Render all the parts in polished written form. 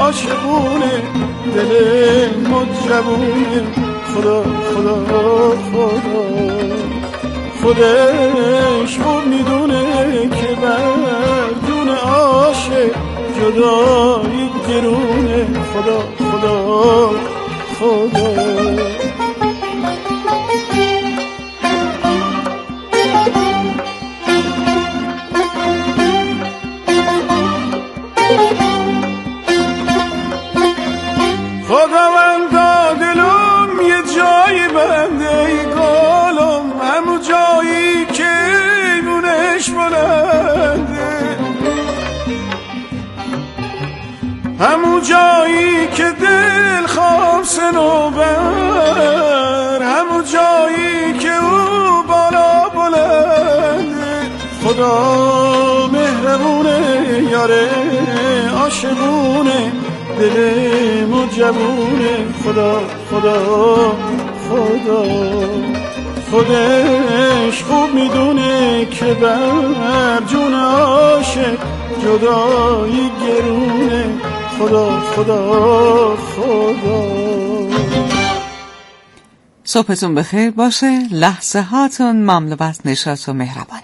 عاشقونه دل مجبونه خدا خدا خدا خودش خوب میدونه که بر جون عاشق جدایی گرونه خدا خدا خدا خداوندا دلم یه جایی بنده ای گالم همون جایی که ایمونش بلنده همون جایی که دل خواب سنوبر همون جایی که او بالا بلنده خدا مهربونه یاره عاشقونه دل مجبونه خدا خدا خدا خودش خوب میدونه که بر جون عاشق جدایی گرونه خدا خدا خدا صبحتون بخیر باشه، لحظه هاتون مملو از نشاط و مهربانی.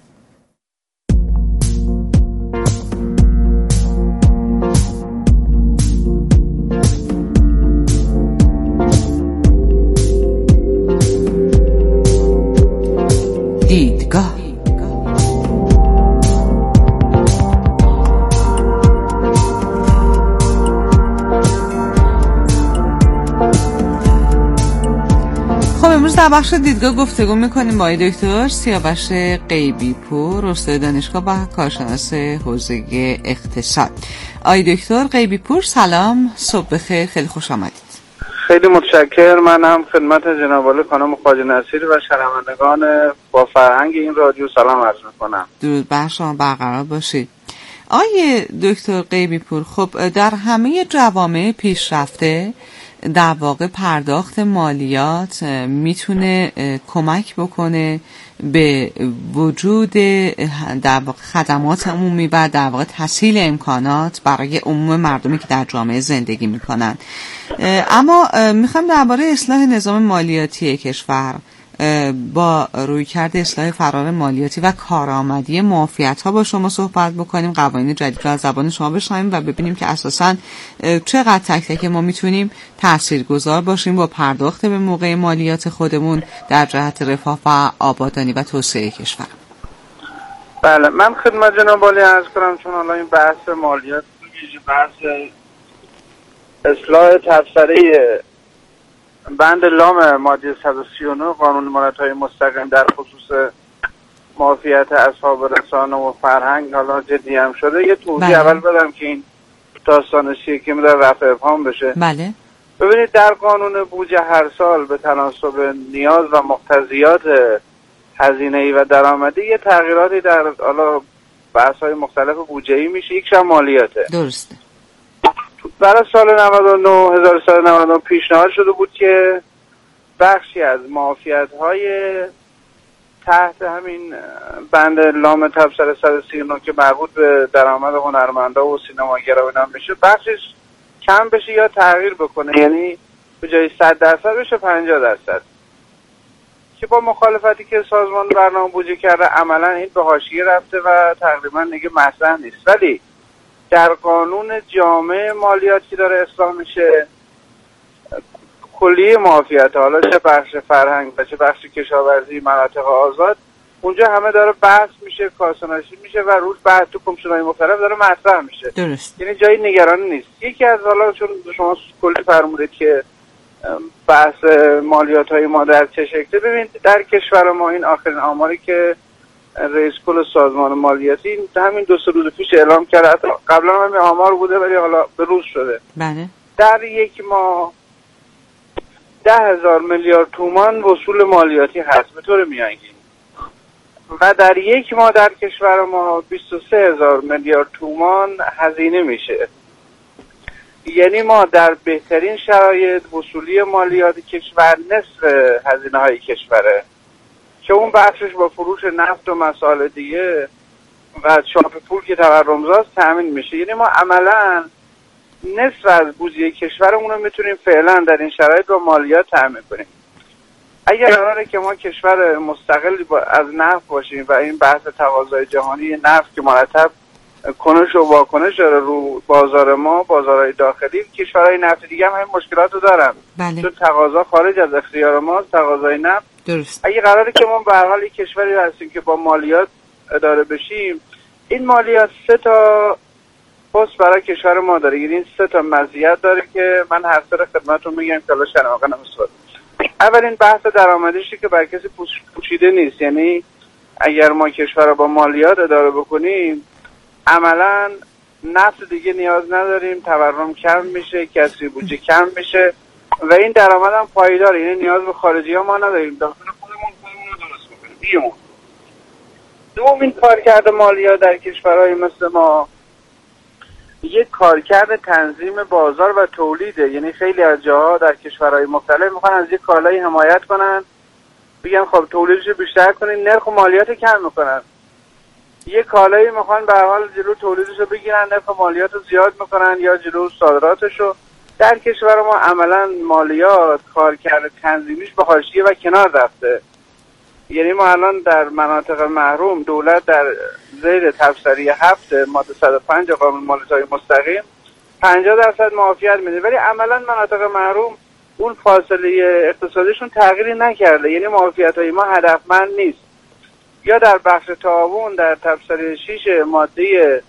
دیدگاه خب امروز در بخش دیدگاه گفتگو میکنیم با دکتر سیاوش غیبی پور، استاد دانشگاه و کارشناس حوزه اقتصاد. دکتر غیبی پور سلام، صبح بخیر، خیلی خوش آمدید. خیلی متشکرم. من هم خدمت جناب عالی خانم خواجه نصیری و شنوندگان با فرهنگ این رادیو سلام عرض میکنم. درود بر شما برقرار باشید. دکتر غیبی پور، خب در همه جوامع پیشرفته در واقع پرداخت مالیات میتونه کمک بکنه به وجود در واقع خدمات عمومی و در واقع تسهیل امکانات برای عموم مردمی که در جامعه زندگی میکنن. اما میخوام درباره اصلاح نظام مالیاتی کشور با رویکرد اصلاح فرار مالیاتی و کارآمدی معافیت‌ها با شما صحبت بکنیم، قوانین جدید را از زبان شما بشنویم و ببینیم که اساساً چقدر تک تک ما میتونیم تاثیرگذار باشیم با پرداخت به موقع مالیات خودمون در جهت رفاه و آبادانی و توسعه کشور. بله، من خدمت جناب عالی عرض کنم، چون حالا این بحث مالیات بحث اصلاح تبصره بند لام ماده 139 قانون مالیات‌های مستقیم در خصوص معافیت اصحاب رسانه و فرهنگ حالا جدی هم شده. یه توضیح اول بدم که این داستان چیه که می‌ذاره رفع ابهام بشه. بله. ببینید، در قانون بودجه هر سال به تناسب نیاز و مقتضیات هزینه‌ای و درآمدی یه تغییراتی در حالا بحث‌های مختلف بودجه‌ای میشه، یکش هم مالیاته. درسته. برای سال 1999 پیشنهاد شده بود که بخشی از معافیت‌های تحت همین بند لام تبصره 139 که مربوط به درآمد هنرمندا و سینماگرا و اینا میشه، بخشش کم بشه یا تغییر بکنه، یعنی به جای 100% بشه 50%، که با مخالفتی که سازمان برنامه بودجه کرده عملا این به حاشیه رفته و تقریبا دیگه مطرح نیست. ولی در قانون جامع مالیات که داره اصلاح میشه، کلیه معافیت، حالا چه بخش فرهنگ و چه بخش کشاورزی، مناطق آزاد، اونجا همه داره بحث میشه، کارشناسی میشه و روز بحث تو کمیسیون‌های مختلف داره مطرح میشه. درست. یعنی جایی نگرانی نیست. یکی از حالا چون شما کلی فرمودید که بحث مالیات‌های ما در چه شکلی، ببینید در کشور ما این آخرین آماری که رئیس کل سازمان مالیاتی همین 2-3 روز پیش اعلام کرد، قبلا هم آمار بوده ولی حالا به روز شده. بله. در یک ماه 10,000 میلیارد تومان وصول مالیاتی هست به طور میانگین و در یک ماه در کشور ما 23,000 میلیارد تومان هزینه میشه. یعنی ما در بهترین شرایط وصولی مالیات کشور نصف هزینه های کشوره که اون بخشش با فروش نفت و مسائل دیگه و چاپ پول که تورمزاست تأمین میشه. یعنی ما عملا نصف از بودجه کشورمون رو میتونیم فعلا در این شرایط با مالیات تامین کنیم. اگر قراره که ما کشور مستقلی از نفت باشیم و این بحث تقاضای جهانی نفت که مرتب کنش و واکنش داره رو بازار ما، بازارهای داخلی، کشورهای نفت دیگه هم همین مشکلات رو دارن. بله. چون تقاضا خارج از اختیار ماست، تقاضای نفت. درست. اگه قراره که ما به هر حال یک کشوری هستیم که با مالیات اداره بشیم، این مالیات 3 تا پست برای کشور ما داره. یعنی این 3 تا مزیت داره که من هر سر خدمتتون میگم که الان شنواقع نمی‌سواد. اولین بحث درآمدیشه که بر کسی پوشیده نیست. یعنی اگر ما کشور رو با مالیات اداره بکنیم، عملا نفت دیگه نیاز نداریم، تورم کم میشه، کسری بودجه کم میشه و این درآمد هم پایداره. یعنی نیاز به خارجی ها ما نداریم، داخل خودمون رو درست بکنیم بیمون. دومین کارکرد مالیات در کشورهای مثل ما یک کارکرد تنظیم بازار و تولیده. یعنی خیلی از جاها در کشورهای مختلف میخوان از یک کالایی حمایت کنن، بگن خب تولیدش رو بیشتر کنین، نرخ و مالیات کم میکنن. یک کالایی میخوان به هر حال جلو تولیدش رو بگیرن، نرخ مالیات رو زیاد میکنن یا جلو صادراتش رو. در کشور ما عملا مالیات کارکرد تنظیمیش به حاشیه و کنار رفته. یعنی ما الان در مناطق محروم دولت در زیر تبصره 7 ماده 105 قانون مالیات‌های مستقیم 50% معافیت میده، ولی عملا مناطق محروم اون فاصله اقتصادیشون تغییری نکرده. یعنی معافیت‌های ما هدفمند نیست. یا در بخش تعاون در تبصره 6 ماده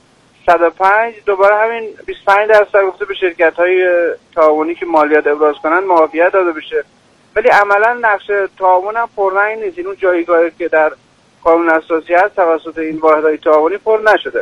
105 دوباره همین 25% گفته به شرکت‌های تعاونی که مالیات ابراز کنن معافیت داده بشه، ولی عملا نقش تعاون هم پررنگ نیست. این اون جایگاهی که در قانون اساسی هست توسط این واحدهای تعاونی پر نشده.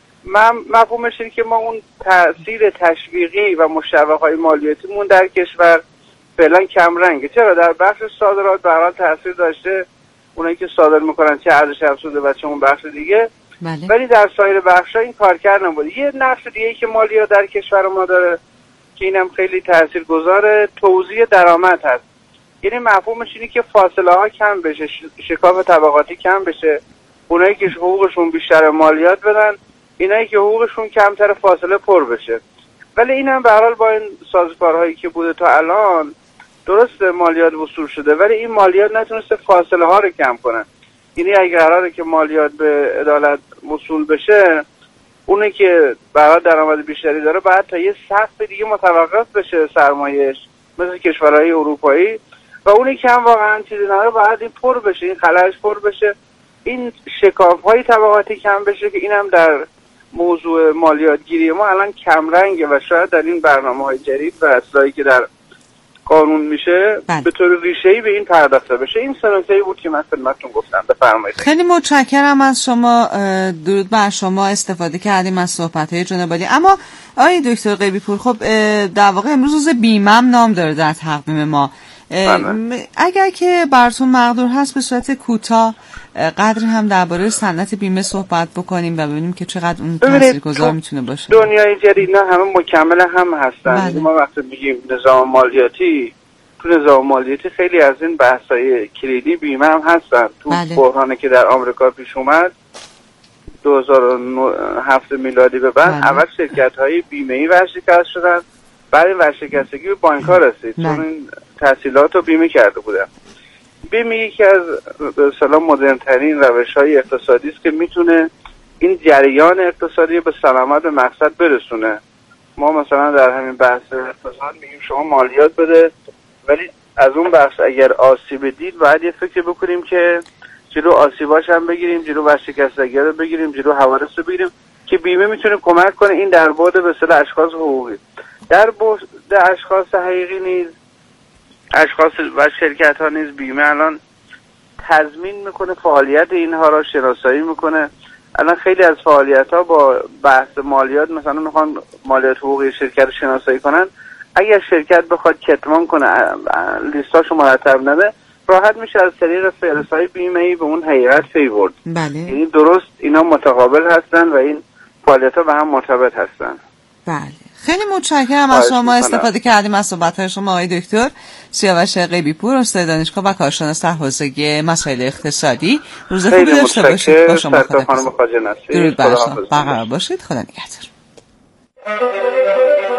مفهومش اینه که ما اون تاثیر تشویقی و مشوق‌های مالیاتیمون در کشور فعلا کم رنگه. چرا در بخش صادرات به هر حال تاثیر داشته، اونایی که صادر میکنن چه ارزش افزوده و چه اون بخش دیگه. بله. ولی در سایر بخش‌ها این کارکرد نبوده. یه نقش دیگه‌ای که مالیات در کشور ما داره که اینم خیلی تاثیرگذاره، توزیع درآمد هست. یعنی مفهومش اینه که فاصله ها کم بشه، شکاف طبقاتی کم بشه، اونایی که حقوقشون بیشتر مالیات بدن، اینایی که حقوقشون کمتر فاصله پر بشه. ولی اینم به هر حال با این سازوکارهایی که بوده تا الان درست مالیات وصول شده، ولی این مالیات نتونسته فاصله ها رو کم کنه. یعنی اگر قراره که مالیات به عدالت وصول بشه، اونی که برای درآمد بیشتری داره باید تا یه سقف دیگه متوقف بشه سرمایه‌اش، مثل کشورهای اروپایی، و اونی که هم واقعا چیزی نداره باید این پر بشه، این خلأش پر بشه، این شکاف‌های طبقاتی کم بشه که اینم در موضوع مالیات گیری ما الان کم رنگه و شاید در این برنامه‌های جدید و اصلاحی که در قانون میشه به طور ریشه‌ای به این پرداخته بشه. این سه نکته‌ای بود که من خدمتتون گفتم. بفرمایید. خیلی متشکرم از شما. درود بر شما. استفاده کردیم از صحبت‌های جناب عالی. اما آقای دکتر غیبی پور، خب در واقع امروز روز بیمه نام داره در تقویم ما. اگر که براتون مقدور هست به صورت کوتاه قدری هم درباره صنعت بیمه صحبت بکنیم و ببینیم که چقدر اون تاثیرگذار میتونه باشه. دنیای جدید نه همه مکمل هم هستن. ما وقتی میگیم نظام مالیاتی، تو نظام مالیاتی خیلی از این بحث‌های کلیدی بیمه هم هستن. تو بحرانی که در آمریکا پیش اومد 2007 میلادی به بعد اول شرکت‌های بیمه‌ای ورشکست شدن، بعد این ورشکستگی به بانک‌ها رسید چون این تحصیلات رو بیمه کرده بودن. بیمه یکی از به اصطلاح مدرن‌ترین روش‌های اقتصادی است که میتونه این جریان اقتصادی به سلامت به مقصد برسونه. ما مثلا در همین بحث اقتصاد میگیم شما مالیات بده، ولی از اون بخش اگر آسیب دید باید یه فکر بکنیم که جلو آسیباش هم بگیریم، جلو ورشکستگی رو بگیریم، جلو حوادث رو بگیریم که بیمه میتونه کمک کنه این در بعد به اصطلاح اشخاص حقوقی. در بعد اشخاص حقیقی نیز، اشخاص و شرکت ها نیز بیمه الان تضمین میکنه، فعالیت اینها را شناسایی میکنه. الان خیلی از فعالیت ها با بحث مالیات، مثلا میخوان مالیات حقوقی شرکت رو شناسایی کنن، اگر شرکت بخواد کتمان کنه لیستاشو مرتب نده، راحت میشه از طریق فهرست‌های بیمه‌ای به اون حقیقت پی برد. بله. یعنی درست اینا متقابل هستن و این فعالیت ها به هم مرتبط هستن. بله. خیلی متشکرم از شما. استفاده کردیم از صحبت‌های شما آقای دکتر سیاوش غیبی پور، استاد دانشگاه و کارشناس در حوزه مسائل اقتصادی. روز خوبی داشته باشید. با شما خداحافظی. درود بر شما. برقرار باشید. خدا نگهدار.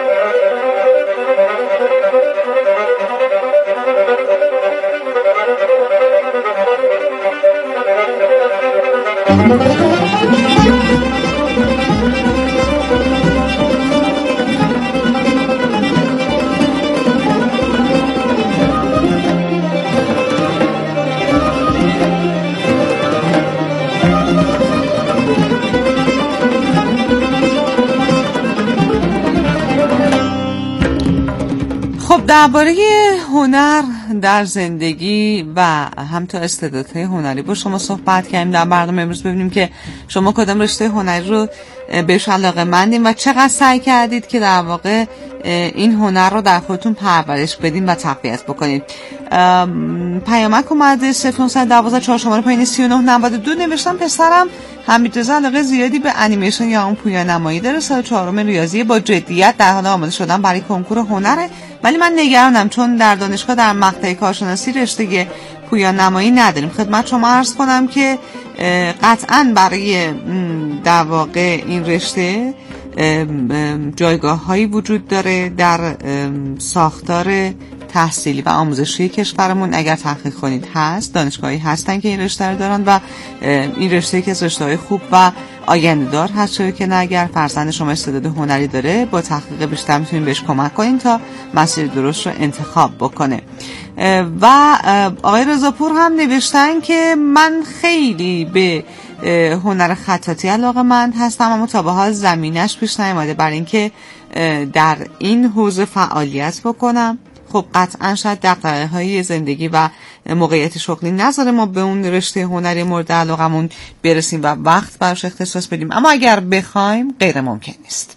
درباره هنر در زندگی و همتا استعدادهای هنری با شما صحبت کردیم. در برنامه امروز ببینیم که شما کدام رشته هنری رو بهش علاقه‌مندین و چقدر سعی کردید که در واقع این هنر رو در خودتون پرورش بدین و تقویت بکنید. پیامک اومده 0912 4 پایین 3992 نوشتم پسرم حمیدرضا علاقه زیادی به انیمیشن یا اون پویانمایی داره. سال 4 ریاضی با جدیت در حال آماده شدن برای کنکور هنره، ولی من نگرانم چون در دانشگاه در مقطع کارشناسی رشته پویانمایی نداریم. خدمت شما عرض کنم که قطعاً برای در واقع این رشته جایگاه هایی وجود داره در ساختار تحصیلی و آموزشی کشورمون. اگر تحقیق کنید هست دانشگاهی هستن که این رشته رو دارن و این رشته که از رشته‌های خوب و آینده دار هست، چون که اگر فرزند شما استعداد هنری داره با تحقیق بیشتر میتونید بهش کمک کنین تا مسیر درست رو انتخاب بکنه. و آقای رضاپور هم نوشتن که من خیلی به هنر خطاطی علاقه‌مند هستم اما تا به حال زمینش پیش نیامده برای اینکه در این حوزه فعالیت بکنم. خب قطعا شاید دغدغه‌های زندگی و موقعیت شغلی نذاره ما به اون رشته هنری مورد علاقمون برسیم و وقت براش اختصاص بدیم، اما اگر بخوایم غیر ممکن نیست.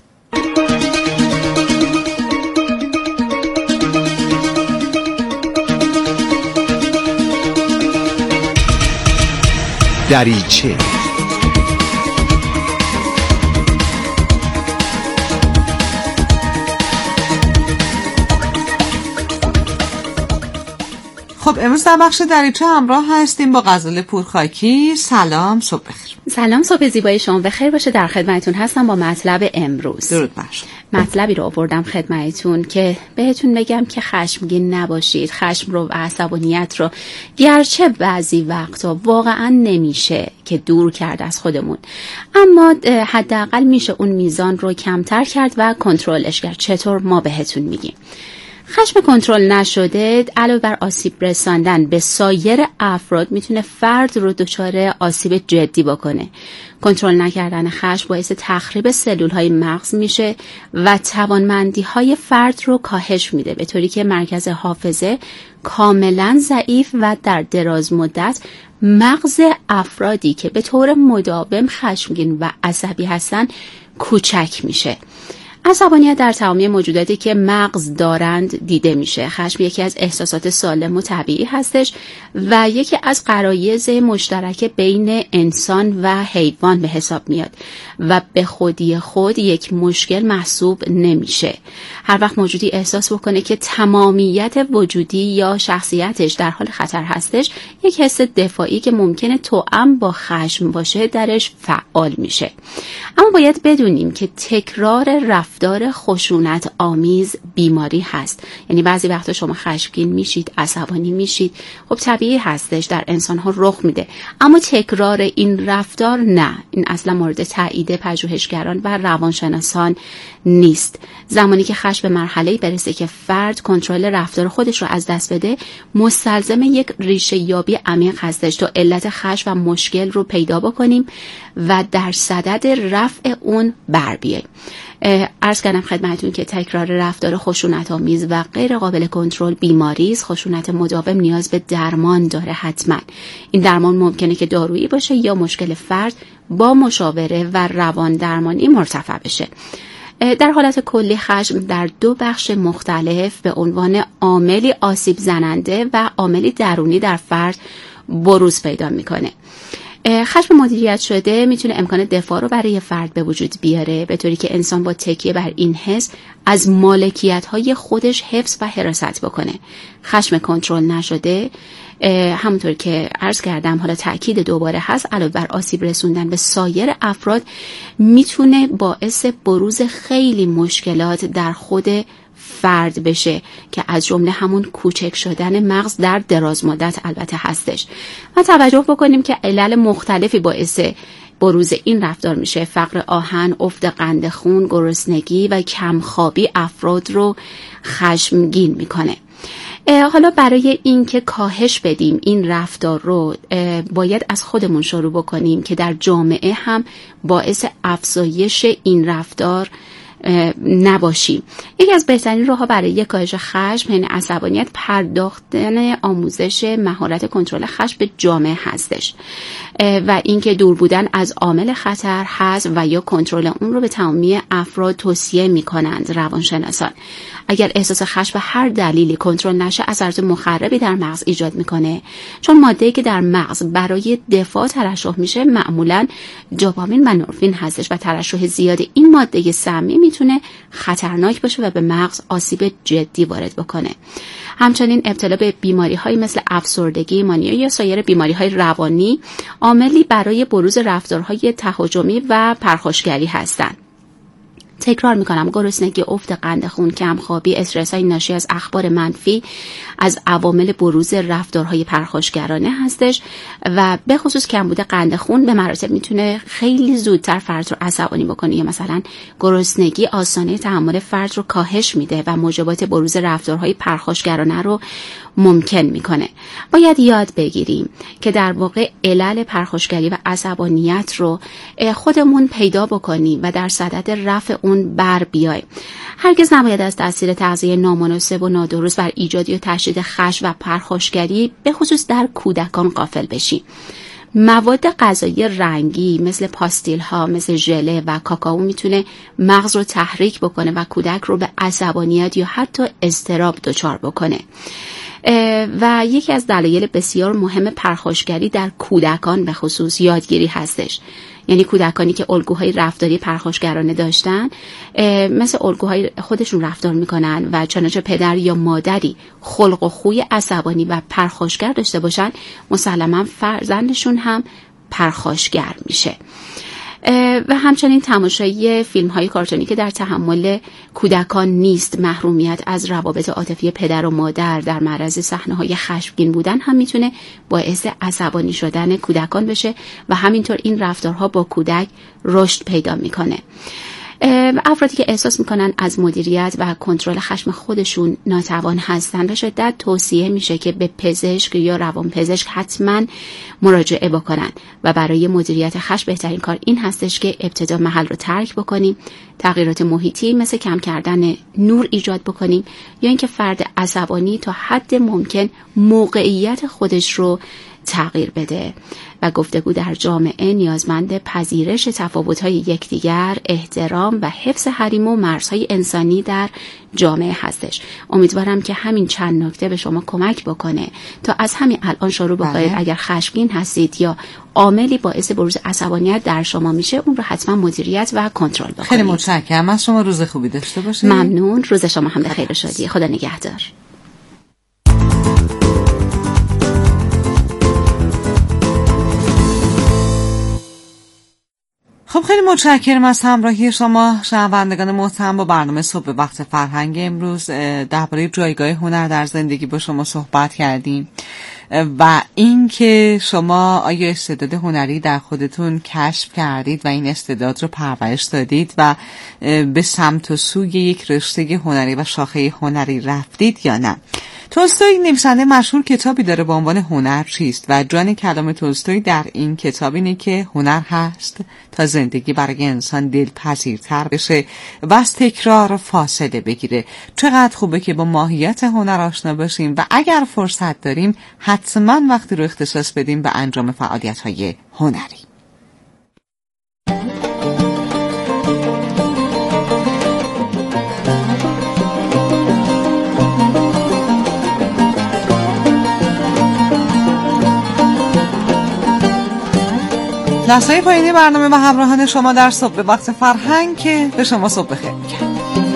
دریچه خب امروز در بخش دریچه همراه هستیم با غزاله پورخاکی. سلام، صبح بخیر. سلام، صبح زیبای شما بخیر باشه. در خدمتتون هستم با مطلب امروز. درود بر شما. مطلبی رو آوردم خدمتتون که بهتون بگم که خشمگین نباشید. خشم رو و عصبانیت رو گرچه بعضی وقتا واقعا نمیشه که دور کرد از خودمون، اما حداقل میشه اون میزان رو کمتر کرد و کنترلش کرد. چطور؟ ما بهتون میگیم. خشم کنترل نشده علاوه بر آسیب رساندن به سایر افراد میتونه فرد رو دچار آسیب جدی بکنه. کنترل نکردن خشم باعث تخریب سلول‌های مغز میشه و توانمندی‌های فرد رو کاهش میده، به طوری که مرکز حافظه کاملا ضعیف و در دراز مدت مغز افرادی که به طور مداوم خشمگین و عصبی هستن کوچک میشه. عصبانیت در تمامی موجوداتی که مغز دارند دیده میشه. خشم یکی از احساسات سالم و طبیعی هستش و یکی از غرایز مشترک بین انسان و حیوان به حساب میاد و به خودی خود یک مشکل محسوب نمیشه. هر وقت موجودی احساس بکنه که تمامیت وجودی یا شخصیتش در حال خطر هستش، یک حس دفاعی که ممکنه توأم با خشم باشه درش فعال میشه. اما باید بدونیم که تکرار رفتار خشونت آمیز بیماری هست. یعنی بعضی وقتا شما خشمگین میشید، عصبانی میشید، خب طبیعی هستش، در انسان ها رخ میده، اما تکرار این رفتار نه، این اصلا مورد تایید پژوهشگران و روانشناسان نیست. زمانی که خشم به مرحله‌ای برسه که فرد کنترل رفتار خودش رو از دست بده، مستلزم یک ریشه یابی عمیق هستش تا علت خشم و مشکل رو پیدا بکنیم و در صدد رفع اون بر بیاییم. عرض کردم خدمتتون که تکرار رفتار خشونت‌آمیز و غیر قابل کنترل بیماری است. خشونت مداوم نیاز به درمان داره حتما. این درمان ممکنه که دارویی باشه یا مشکل فرد با مشاوره و روان درمانی مرتفع بشه. در حالت کلی خشم در دو بخش مختلف به عنوان عاملی آسیب زننده و عاملی درونی در فرد بروز پیدا میکنه. خشم مدیریت شده میتونه امکان دفاع رو برای فرد به وجود بیاره، به طوری که انسان با تکیه بر این حس از مالکیت‌های خودش حفظ و حراست بکنه. خشم کنترل نشده همونطور که عرض کردم، حالا تأکید دوباره هست، علاوه بر آسیب رسوندن به سایر افراد میتونه باعث بروز خیلی مشکلات در خود فرد بشه که از جمله همون کوچک شدن مغز در دراز مدت البته هستش. و توجه بکنیم که علل مختلفی باعث بروز این رفتار میشه. فقر آهن، افت قند خون، گرسنگی و کمخوابی افراد رو خشمگین میکنه. حالا برای اینکه کاهش بدیم این رفتار رو باید از خودمون شروع بکنیم که در جامعه هم باعث افزایش این رفتار نباشیم. یکی از بهترین راه‌ها برای کاهش خشم، یعنی عصبانیت، پرداختن آموزش مهارت کنترل خشم به جامعه هستش و اینکه دور بودن از عامل خطر هست و یا کنترل اون رو به تمامی افراد توصیه می‌کنند روانشناسان. اگر احساس خشم به هر دلیلی کنترل نشه، اثرات مخربی در مغز ایجاد میکنه، چون ماده‌ای که در مغز برای دفاع ترشح میشه معمولاً دوپامین و نورفین هستش و ترشح زیاد این ماده سمی میتونه خطرناک باشه و به مغز آسیب جدی وارد بکنه. همچنین ابتلا به بیماری‌های مثل افسردگی، مانیا یا سایر بیماری‌های روانی عاملی برای بروز رفتارهای تهاجمی و پرخاشگری هستند. تکرار میکنم، گرسنگی، افت قند خون، کمخوابی، استرس‌های ناشی از اخبار منفی از عوامل بروز رفتارهای پرخاشگرانه هستش و به خصوص کمبود قند خون به مراتب میتونه خیلی زودتر فرد رو عصبانی بکنه، یا مثلا گرسنگی آسانه تحمل فرد رو کاهش میده و موجبات بروز رفتارهای پرخاشگرانه رو ممکن میکنه. باید یاد بگیریم که در واقع علل پرخاشگری و عصبانیت رو خودمون پیدا بکنیم و در صدد رفع اون بر بیایم. هرگز نباید از تاثیر تغذیه نامناسب و نادرست بر ایجاد یا تشدید خشم و پرخاشگری به خصوص در کودکان غافل بشیم. مواد غذایی رنگی مثل پاستیل ها، مثل ژله و کاکائو میتونه مغز رو تحریک بکنه و کودک رو به عصبانیت یا حتی اضطراب دچار بکنه. و یکی از دلایل بسیار مهم پرخاشگری در کودکان به خصوص یادگیری هستش. یعنی کودکانی که الگوهای رفتاری پرخاشگرانه داشتن مثل الگوهای خودشون رفتار میکنن و چنانچه پدر یا مادری خلق و خوی عصبانی و پرخاشگر داشته باشن، مسلماً فرزندشون هم پرخاشگر میشه. و همچنین تماشای فیلم‌های کارتونی که در تحمل کودکان نیست، محرومیت از روابط عاطفی پدر و مادر، در معرض صحنه‌های خشمگین بودن هم میتونه باعث عصبانی شدن کودکان بشه و همینطور این رفتارها با کودک رشد پیدا میکنه. افرادی که احساس میکنن از مدیریت و کنترل خشم خودشون ناتوان هستن به شدت توصیه میشه که به پزشک یا روانپزشک حتما مراجعه بکنن و برای مدیریت خشم بهترین کار این هستش که ابتدا محل رو ترک بکنیم، تغییرات محیطی مثل کم کردن نور ایجاد بکنیم یا اینکه فرد عصبانی تا حد ممکن موقعیت خودش رو تغییر بده. و گفتگو در جامعه نیازمند پذیرش تفاوت‌های یکدیگر، احترام و حفظ حریم و مرزهای انسانی در جامعه هستش. امیدوارم که همین چند نکته به شما کمک بکنه تا از همین الان شروع بکنید اگر خشمگین هستید یا عاملی باعث بروز عصبانیت در شما میشه، اون رو حتما مدیریت و کنترل بکنید. خیلی متشکرم از شما. روز خوبی داشته باشید. ممنون. روز شما هم بخیر و شادی. خدا نگهدار. خب خیلی متشکرم از همراهی شما شنوندگان محترم. با برنامه صبح وقت فرهنگ امروز درباره جایگاه هنر در زندگی با شما صحبت کردیم و اینکه شما آیا استعداد هنری در خودتون کشف کردید و این استعداد رو پرورش دادید و به سمت و سوی یک رشته هنری و شاخه هنری رفتید یا نه. تولستوی نویسنده مشهور کتابی داره با عنوان هنر چیست و جان کلام تولستوی در این کتاب اینه که هنر هست تا زندگی برای انسان دلپذیرتر بشه و از تکرار فاصله بگیره. چقدر خوبه که با ماهیت هنر آشنا باشیم و اگر فرصت داریم حتما وقتی رو اختصاص بدیم به انجام فعالیت‌های هنری. لحظه پایینی برنامه و همراهان شما در صبح وقت فرهنگ که به شما صبح بخیر میگم.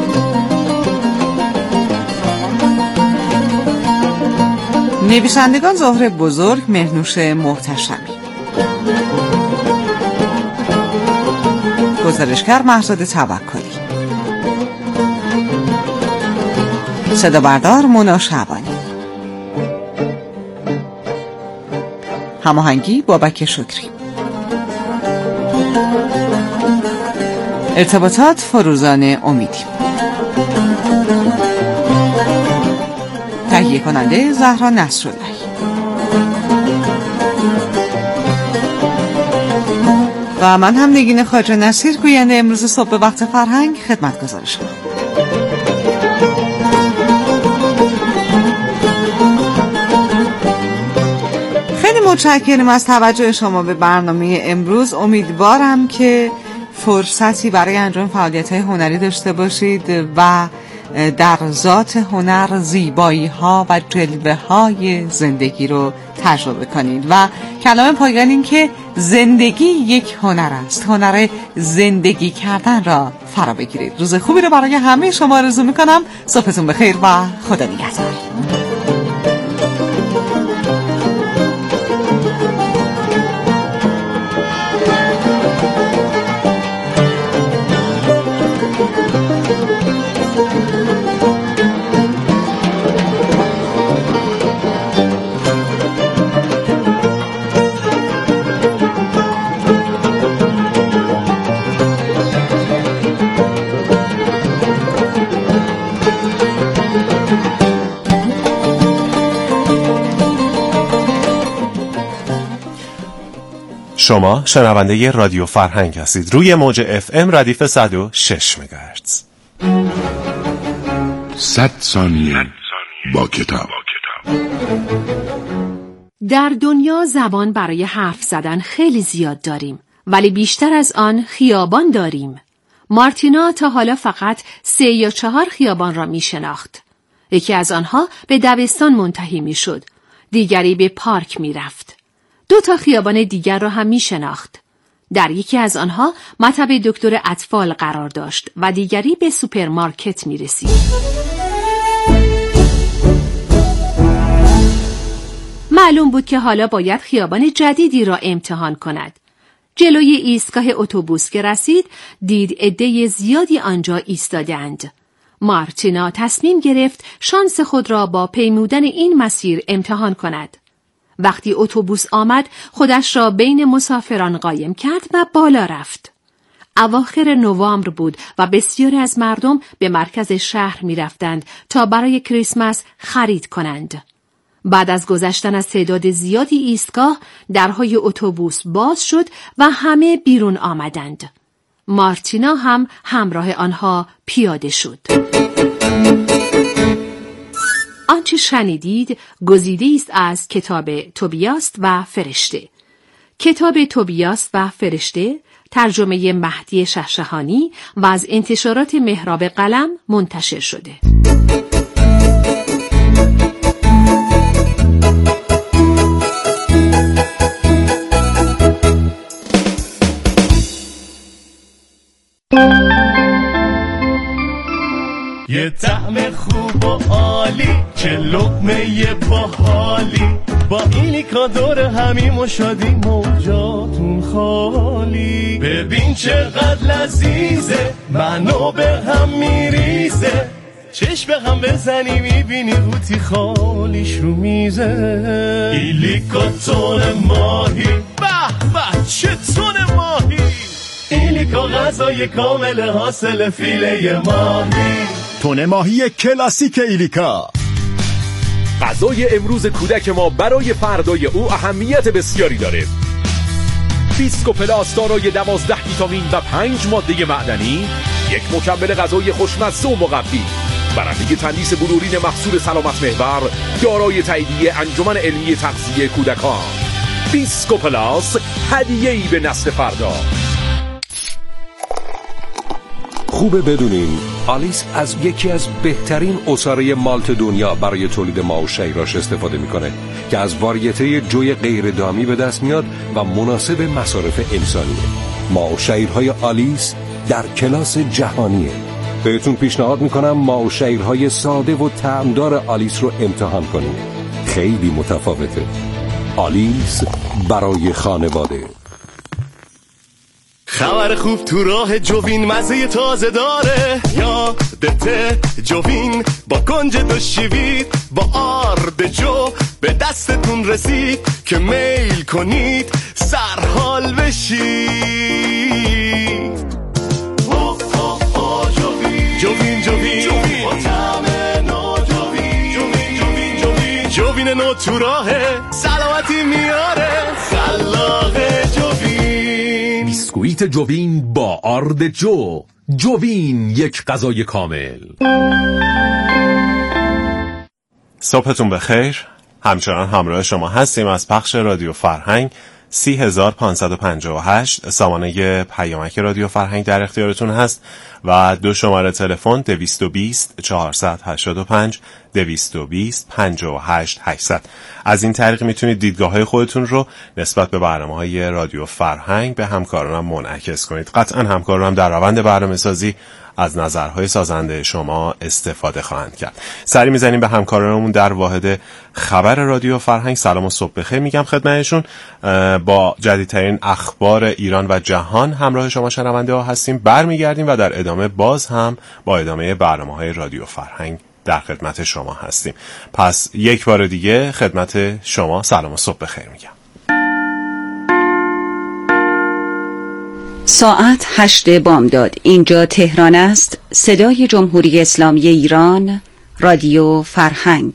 نویسندگان زهره بزرگ، مهرنوش محتشمی، گزارشگر مهرزاد توکلی، صدا بردار مونا شعبانی، هماهنگی بابک شکری، ارتباطات فروزان امیدی، تهیه کننده زهرا نصراللهی. و من هم نگین خواجه نصیر گوینده امروز صبح به وقت فرهنگ خدمتگزار شما. خیلی متشکرم از توجه شما به برنامه امروز. امیدوارم که فرصتی برای انجام فعالیت‌های هنری داشته باشید و در ذات هنر زیبایی‌ها و جلوه‌های زندگی رو تجربه کنید و کلام پایان این که زندگی یک هنر است، هنر زندگی کردن را فرا بگیرید. روز خوبی رو برای همه شما آرزو می‌کنم. صبحتون بخیر و خدا نگهدار. شما شنونده رادیو فرهنگ هستید روی موج FM ردیف 106 مگاهرتز. 100 ثانیه با کتاب. در دنیا زبان برای حرف زدن خیلی زیاد داریم، ولی بیشتر از آن خیابان داریم. مارتینا تا حالا فقط 3 یا 4 خیابان را می شناخت. یکی از آنها به دبستان منتهی می شد، دیگری به پارک می رفت. 2 تا خیابان دیگر را هم می شناخت. در یکی از آنها مطب دکتر اطفال قرار داشت و دیگری به سوپرمارکت می رسید. معلوم بود که حالا باید خیابان جدیدی را امتحان کند. جلوی ایستگاه اتوبوس که رسید، دید عده زیادی آنجا ایستادند. مارتینا تصمیم گرفت شانس خود را با پیمودن این مسیر امتحان کند. وقتی اتوبوس آمد، خودش را بین مسافران قایم کرد و بالا رفت. اواخر نوامبر بود و بسیاری از مردم به مرکز شهر می رفتند تا برای کریسمس خرید کنند. بعد از گذشتن از تعداد زیادی ایستگاه، درهای اتوبوس باز شد و همه بیرون آمدند. مارتینا هم همراه آنها پیاده شد. آنچه شنیدید گزیده است از کتاب توبیاس و فرشته. کتاب توبیاس و فرشته ترجمه مهدی شهشهانی و از انتشارات محراب قلم منتشر شده. یه طعم خوب و عالی، چه لقمه باحالی، با ایلیکا دور همیم و شادیم و جاتون خالی. ببین چقدر لذیذه، منو به هم میریزه، چشم به هم بزنی میبینی قوطی خالیش رو میزه. ایلیکا تون ماهی، به به چه تون ماهی، ایلیکا غذای کامل حاصل فیله ماهی. تون ماهی کلاسیک ایلیکا. غذای امروز کودک ما برای فردای او اهمیت بسیاری داره. بیسکو پلاس دارای 12 ویتامین و 5 ماده معدنی، یک مکمل غذای خوشمزه و مقوی، برنده تندیس بلورین محصول سلامت محور، دارای تاییدیه انجمن علمی تغذیه کودکان. بیسکو پلاس، هدیه‌ای به نسل فردا. خوبه بدونین آلیس از یکی از بهترین عصاره مالت دنیا برای تولید ماو شیراش استفاده میکنه که از واریته جوی غیر دامی به دست میاد و مناسب مصارف انسانیه. ماو شیرهای آلیس در کلاس جهانیه. بهتون پیشنهاد میکنم ماو شیرهای ساده و طعمدار آلیس رو امتحان کنید. خیلی متفاوته. آلیس برای خانواده. خبر خوب تو راه جوین، مزه تازه داره، یادته جوین با کنج دو شیوید، با آرد جو به دستتون رسید که میل کنید سرحال بشید. جوین جوین با طعم نو، جوین نو تو راهه، سلامتی میاره، خلاق جوین. بسکویت جوین با آرد جوین، یک غذای کامل. صبحتون بخیر. همچنان همراه شما هستیم از پخش رادیو فرهنگ 30558 سامانه پیامک رادیو فرهنگ در اختیارتون هست و 2 شماره تلفن 220 485 220 58 800. از این طریق میتونید دیدگاه‌های خودتون رو نسبت به برنامه‌های رادیو فرهنگ به همکارانم منعکس کنید. قطعاً همکارانم در روند برنامه‌سازی از نظرهای سازنده شما استفاده خواهند کرد. سری میزنیم به همکارانمون در واحد خبر رادیو فرهنگ. سلام و صبح بخیر میگم خدمتشون. با جدیدترین اخبار ایران و جهان همراه شما شنونده ها هستیم. برمیگردیم و در ادامه باز هم با ادامه برنامه‌های رادیو فرهنگ در خدمت شما هستیم. پس یک بار دیگه خدمت شما سلام و صبح بخیر میگم. ساعت 8 بامداد. اینجا تهران است. صدای جمهوری اسلامی ایران، رادیو فرهنگ.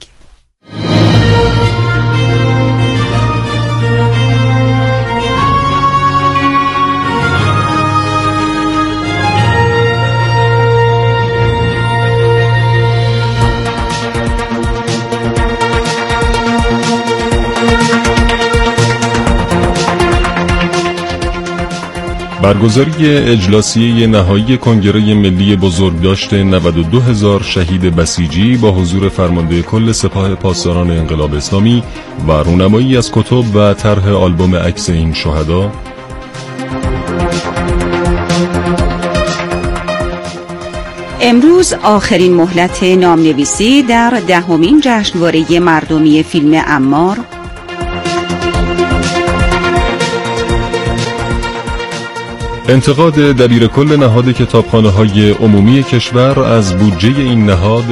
برگزاری اجلاسیه نهایی کنگره ملی بزرگداشت 92,000 شهید بسیجی با حضور فرمانده کل سپاه پاسداران انقلاب اسلامی و رونمایی از کتب و طرح آلبوم عکس این شهدا. امروز آخرین مهلت نامنویسی در 10مین جشنواره مردمی فیلم عمار. انتقاد دبیرکل نهاد کتابخانه‌های عمومی کشور از بودجه این نهاد.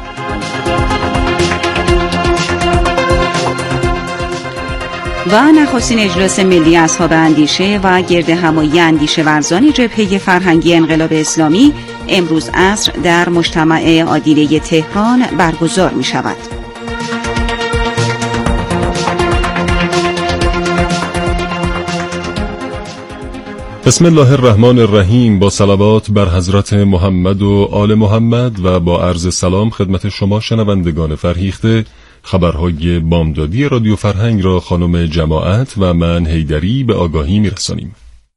و نخستین اجلاس ملی اصحاب اندیشه و گرد همایی اندیشه ورزان جبهه فرهنگی انقلاب اسلامی امروز عصر در مجتمع عادیله تهران برگزار می شود. بسم الله الرحمن الرحیم. با صلوات بر حضرت محمد و آل محمد و با عرض سلام خدمت شما شنوندگان فرهیخته، خبرهای بامدادی رادیو فرهنگ را خانم جماعت و من حیدری به آگاهی میرسانیم.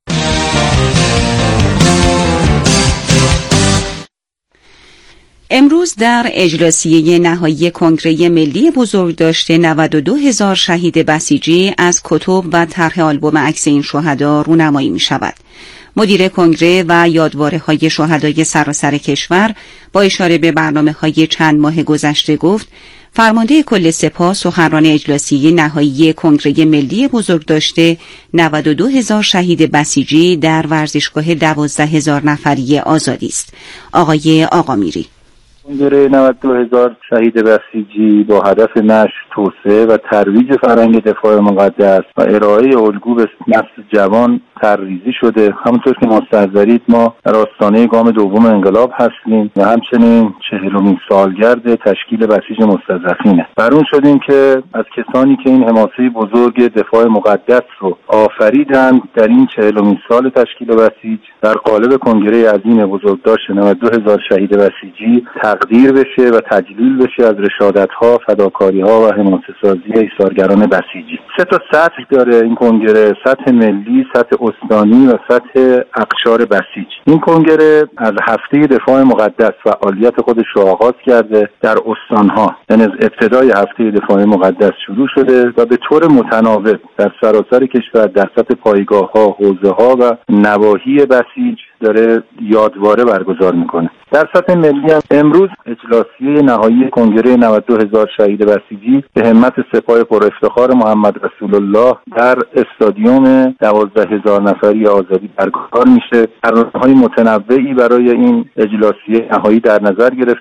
امروز در اجلاسیه نهایی کنگره ملی بزرگداشت 92,000 شهید بسیجی از کتب و طرح آلبوم عکس این شهدا رونمایی می شود. مدیر کنگره و یادواره‌های شهدای سراسر کشور با اشاره به برنامه‌های چند ماه گذشته گفت فرمانده کل سپاه سخنران اجلاسیه نهایی کنگره ملی بزرگداشت 92,000 شهید بسیجی در ورزشگاه 12,000 نفری آزادی است. آقای آقامیری: کنگره 92,000 شهید بسیجی با هدف نشر، توسعه و ترویج فرهنگ دفاع مقدس و ارائه الگو به نسل جوان طرحریزی شده. همونطور که مستحضرید ما در آستانه گام دوم انقلاب هستیم و همچنین 40مین سالگرد تشکیل بسیج مستضعفینه. بر اون شدیم که از کسانی که این حماسه بزرگ دفاع مقدس رو آفریدند در این 40مین سال تشکیل بسیج در قالب کنگره عظیم بزرگداشت 92,000 شهید بسیجی تقدیر بشه و تجلیل بشه از رشادت‌ها، فداکاری‌ها و حماسه‌سازی ایثارگران بسیجی. 3 سطح داره این کنگره: سطح ملی، سطح استانی و سطح اقشار بسیج. این کنگره از هفته دفاع مقدس فعالیت خودش رو آغاز کرده در استان‌ها، یعنی از ابتدای هفته دفاع مقدس شروع شده و به طور متناوب در سراسر کشور در سطح پایگاه‌ها، حوزه‌ها و نواحی بسیج داره یادواره برگزار میکنه. در سطح ملی هم امروز اجلاسیه نهایی کنگره 92,000 شهید بسیجی به همت سپاه پر افتخار محمد رسول الله در استادیوم 12,000 نفری آزادی برگزار میشه. برنامه‌های متنوعی برای این اجلاسیه نهایی در نظر گرفته